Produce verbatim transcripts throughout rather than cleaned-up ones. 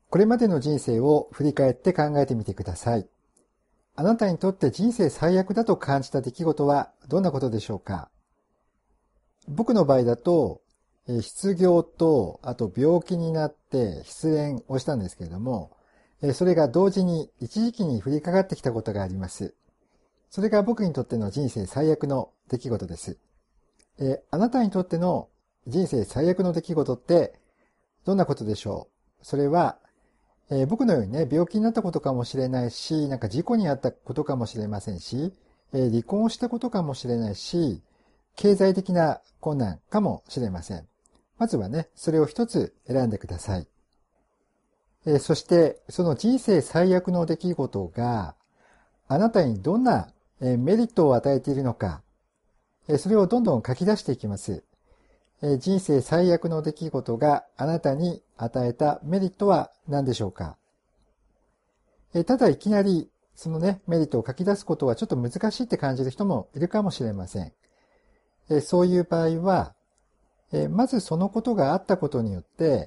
これまでの人生を振り返って考えてみてください。あなたにとって人生最悪だと感じた出来事はどんなことでしょうか？僕の場合だと、失業と、あと病気になって失恋をしたんですけれども、それが同時に一時期に降りかかってきたことがあります。それが僕にとっての人生最悪の出来事です。あなたにとっての人生最悪の出来事ってどんなことでしょう？それは、えー、僕のようにね、病気になったことかもしれないし、なんか事故に遭ったことかもしれませんし、えー、離婚をしたことかもしれないし、経済的な困難かもしれません。まずはね、それを一つ選んでください。えー、そして、その人生最悪の出来事が、あなたにどんなメリットを与えているのか、それをどんどん書き出していきます。人生最悪の出来事があなたに与えたメリットは何でしょうか？ただいきなりそのね、メリットを書き出すことはちょっと難しいって感じる人もいるかもしれません。そういう場合は、まずそのことがあったことによって、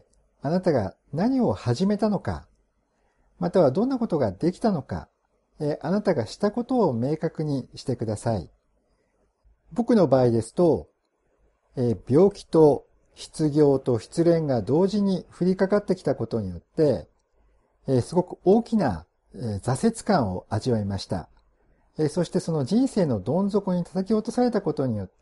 あなたが何を始めたのか、またはどんなことができたのか、あなたがしたことを明確にしてください。僕の場合ですと、病気と失業と失恋が同時に降りかかってきたことによって、すごく大きな挫折感を味わいました。そしてその人生のどん底に叩き落とされたことによって、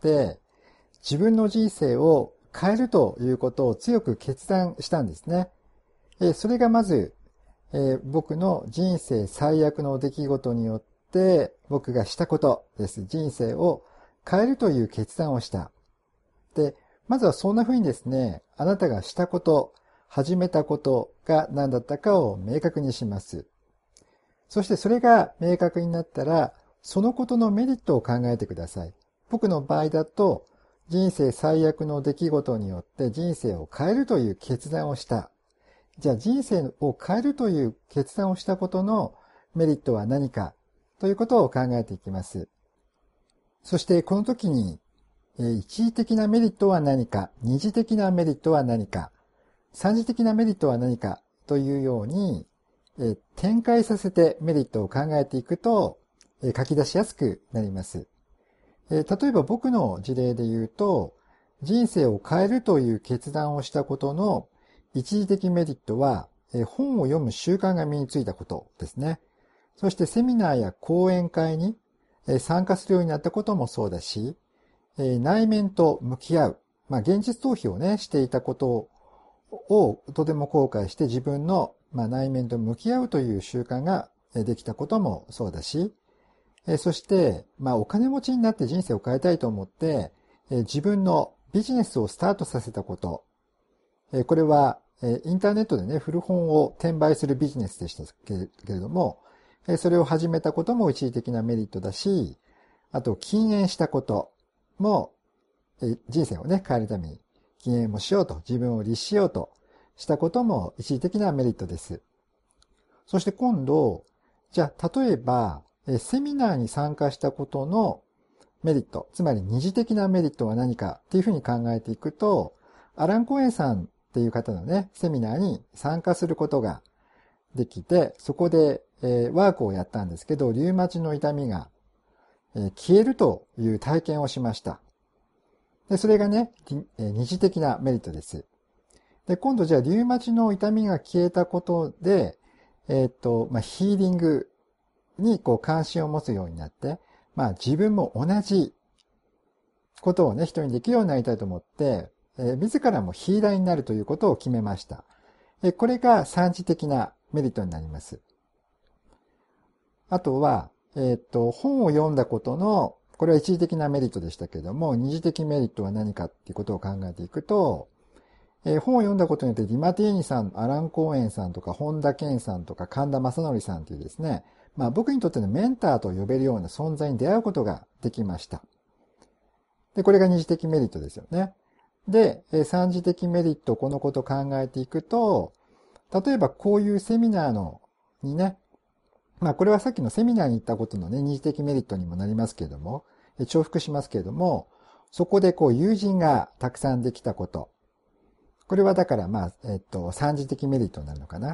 自分の人生を変えるということを強く決断したんですね。それがまず、僕の人生最悪の出来事によって僕がしたことです。人生を変えるという決断をした。で、まずはそんな風にですね、あなたがしたこと、始めたことが何だったかを明確にします。そしてそれが明確になったら、そのことのメリットを考えてください。僕の場合だと、人生最悪の出来事によって人生を変えるという決断をした。じゃあ人生を変えるという決断をしたことのメリットは何かということを考えていきます。そしてこの時に、一時的なメリットは何か、二次的なメリットは何か、三次的なメリットは何かというように、展開させてメリットを考えていくと書き出しやすくなります。例えば僕の事例で言うと、人生を変えるという決断をしたことの一時的メリットは、本を読む習慣が身についたことですね。そしてセミナーや講演会に参加するようになったこともそうだし、内面と向き合う、まあ、現実逃避をね、していたことをとても後悔して自分の、まあ、内面と向き合うという習慣ができたこともそうだし、そして、まあ、お金持ちになって人生を変えたいと思って、自分のビジネスをスタートさせたこと。これは、インターネットでね、古本を転売するビジネスでしたけれども、それを始めたことも一時的なメリットだし、あと、禁煙したことも、人生をね、変えるために禁煙もしようと、自分を律しようとしたことも一時的なメリットです。そして今度、じゃあ、例えば、セミナーに参加したことのメリット、つまり二次的なメリットは何かっていうふうに考えていくと、アラン・コエンさんっていう方のね、セミナーに参加することができて、そこで、えー、ワークをやったんですけど、リウマチの痛みが、えー、消えるという体験をしました。で、それがね、二次的なメリットです。で、今度じゃあ、リウマチの痛みが消えたことで、えっと、まあ、ヒーリングにこう関心を持つようになって、まあ自分も同じことをね、人にできるようになりたいと思って、えー、自らもヒーラーになるということを決めました。えー、これが三次的なメリットになります。あとは、えっと、本を読んだことの、これは一時的なメリットでしたけれども、二次的メリットは何かっていうことを考えていくと、えー、本を読んだことによってディマティーニさん、アラン・コーエンさんとか、本田健さんとか、神田正則さんというですね、まあ僕にとってのメンターと呼べるような存在に出会うことができました。で、これが二次的メリットですよね。で、三次的メリット、このことを考えていくと、例えばこういうセミナーのにね、まあこれはさっきのセミナーに行ったことのね、二次的メリットにもなりますけれども、重複しますけれども、そこでこう友人がたくさんできたこと。これはだからまあ、えっと、三次的メリットになるのかな。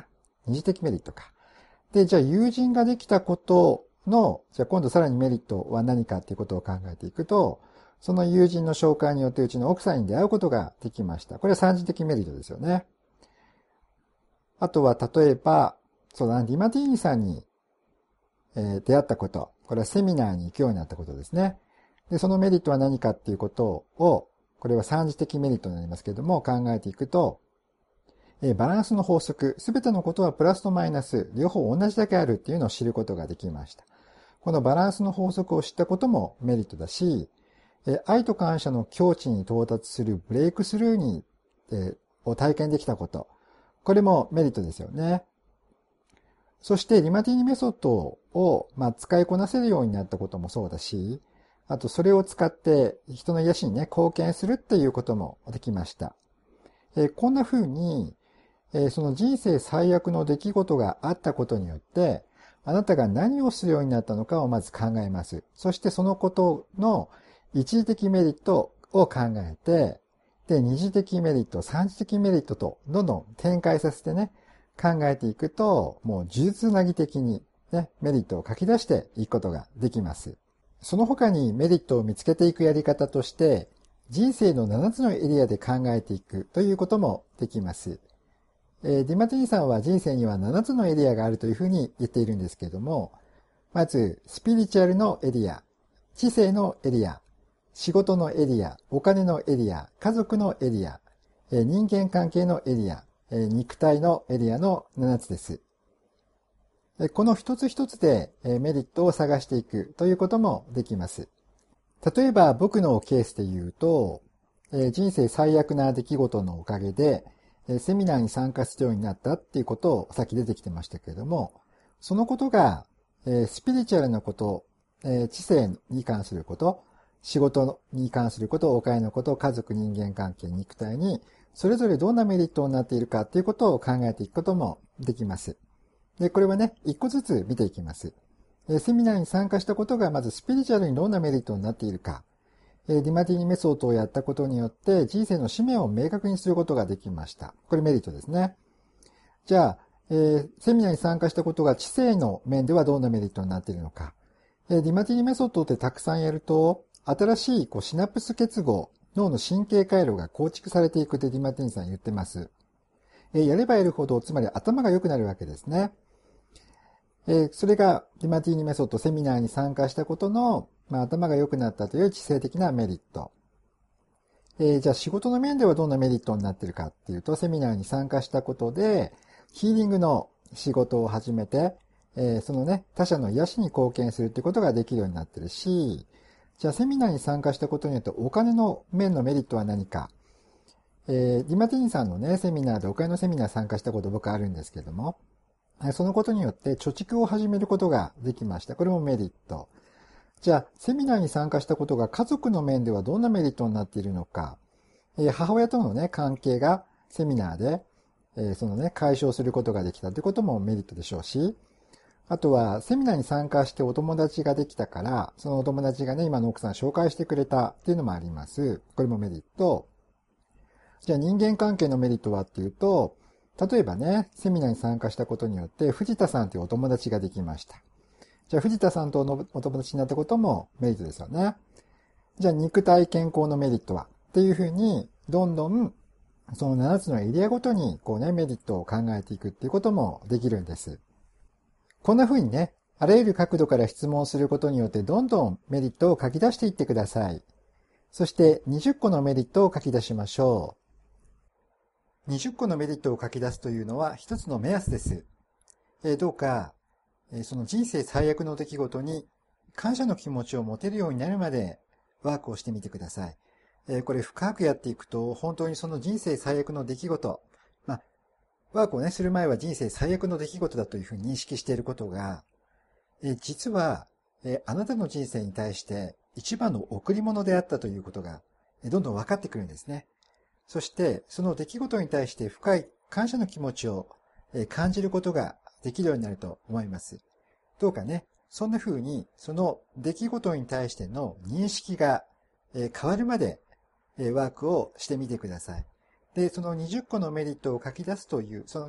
二次的メリットか。で、じゃあ友人ができたことの、じゃあ今度さらにメリットは何かっていうことを考えていくと、その友人の紹介によってうちの奥さんに出会うことができました。これは三次的メリットですよね。あとは例えば、そうだな、ディマティーニさんに、えー、出会ったこと。これはセミナーに行くようになったことですね。で、そのメリットは何かっていうことを、これは三次的メリットになりますけれども、考えていくと、えー、バランスの法則、すべてのことはプラスとマイナス、両方同じだけあるっていうのを知ることができました。このバランスの法則を知ったこともメリットだし、えー、愛と感謝の境地に到達するブレイクスルーに、えー、を体験できたこと。これもメリットですよね。そして、ディマティーニメソッドを、まあ、使いこなせるようになったこともそうだし、あと、それを使って人の癒しにね、貢献するっていうこともできました。えー、こんな風に、えー、その人生最悪の出来事があったことによって、あなたが何をするようになったのかをまず考えます。そしてそのことの一時的メリットを考えて、で、二次的メリット、三次的メリットとどんどん展開させてね、考えていくと、もう呪術つなぎ的にね、メリットを書き出していくことができます。その他にメリットを見つけていくやり方として、人生のななつのエリアで考えていくということもできます。えー、ディマティーニさんは人生にはななつのエリアがあるというふうに言っているんですけれども、まず、スピリチュアルのエリア、知性のエリア、仕事のエリア、お金のエリア、家族のエリア、えー、人間関係のエリア、えー、肉体のエリアのななつです。この一つ一つでメリットを探していくということもできます。例えば僕のケースで言うと、人生最悪な出来事のおかげでセミナーに参加するようになったっていうことをさっき出てきてましたけれども、そのことがスピリチュアルなこと、知性に関すること、仕事に関すること、お金のこと、家族、人間関係、肉体にそれぞれどんなメリットになっているかっていうことを考えていくこともできます。で、これはね、一個ずつ見ていきます。セミナーに参加したことがまずスピリチュアルにどんなメリットになっているか。ディマティーニメソッドをやったことによって人生の使命を明確にすることができました。これメリットですね。じゃあ、えー、セミナーに参加したことが知性の面ではどんなメリットになっているのか。えー、ディマティーニメソッドってたくさんやると、新しいこうシナプス結合、脳の神経回路が構築されていくってディマティーニさん言ってます。えー、やればやるほど、つまり頭が良くなるわけですね。えー、それがディマティーニメソッドセミナーに参加したことの、まあ、頭が良くなったという知性的なメリット。えー、じゃあ仕事の面ではどんなメリットになっているかっていうと、セミナーに参加したことで、ヒーリングの仕事を始めて、えー、そのね、他者の癒しに貢献するっていうことができるようになってるし、じゃあセミナーに参加したことによってお金の面のメリットは何か。えー、ディマティーニさんのね、セミナーでお金のセミナー参加したこと僕あるんですけども、そのことによって貯蓄を始めることができました。これもメリット。じゃあ、セミナーに参加したことが家族の面ではどんなメリットになっているのか。えー、母親とのね、関係がセミナーで、えー、そのね、解消することができたということもメリットでしょうし、あとは、セミナーに参加してお友達ができたから、そのお友達がね、今の奥さん紹介してくれたっていうのもあります。これもメリット。じゃあ、人間関係のメリットはっていうと、例えばね、セミナーに参加したことによって、藤田さんというお友達ができました。じゃあ、藤田さんとのお友達になったこともメリットですよね。じゃあ、肉体健康のメリットはっていうふうに、どんどん、そのななつのエリアごとに、こうね、メリットを考えていくっていうこともできるんです。こんなふうにね、あらゆる角度から質問することによって、どんどんメリットを書き出していってください。そして、にじゅっこのメリットを書き出しましょう。にじゅっこのメリットを書き出すというのは一つの目安です。えー、どうか、えー、その人生最悪の出来事に感謝の気持ちを持てるようになるまでワークをしてみてください。えー、これ深くやっていくと本当にその人生最悪の出来事、まあ、ワークをね、する前は人生最悪の出来事だというふうに認識していることが、えー、実は、えー、あなたの人生に対して一番の贈り物であったということが、えー、どんどん分かってくるんですね。そして、その出来事に対して深い感謝の気持ちを感じることができるようになると思います。どうかね、そんな風に、その出来事に対しての認識が変わるまでワークをしてみてください。で、そのにじゅっこのメリットを書き出すという、そのね、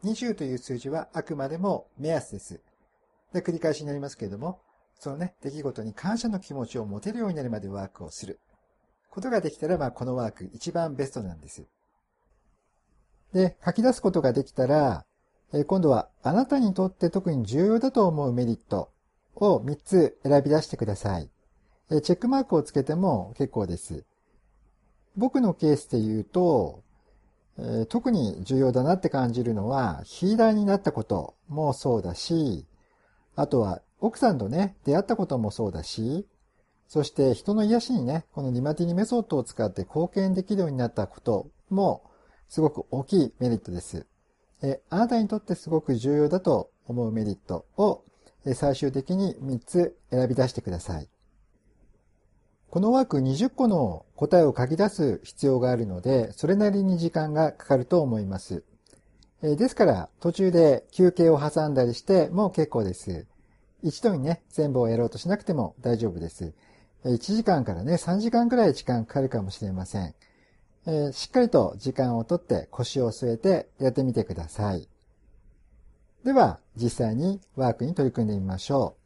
にじゅうという数字はあくまでも目安です。で、繰り返しになりますけれども、そのね、出来事に感謝の気持ちを持てるようになるまでワークをすることができたら、まあ、このワーク一番ベストなんです。で、書き出すことができたら、え今度はあなたにとって特に重要だと思うメリットをみっつ選び出してください。えチェックマークをつけても結構です。僕のケースで言うと、えー特に重要だなって感じるのは、ヒーラーになったこともそうだし、あとは奥さんとね、出会ったこともそうだし、そして人の癒しにね、このニマティニメソッドを使って貢献できるようになったこともすごく大きいメリットです。えあなたにとってすごく重要だと思うメリットを最終的にみっつ選び出してください。このワークにじゅっこの答えを書き出す必要があるので、それなりに時間がかかると思います。ですから途中で休憩を挟んだりしても結構です。一度にね、全部をやろうとしなくても大丈夫です。いちじかんからね、さんじかんくらい時間かかるかもしれません。えー、しっかりと時間をとって腰を据えてやってみてください。では、実際にワークに取り組んでみましょう。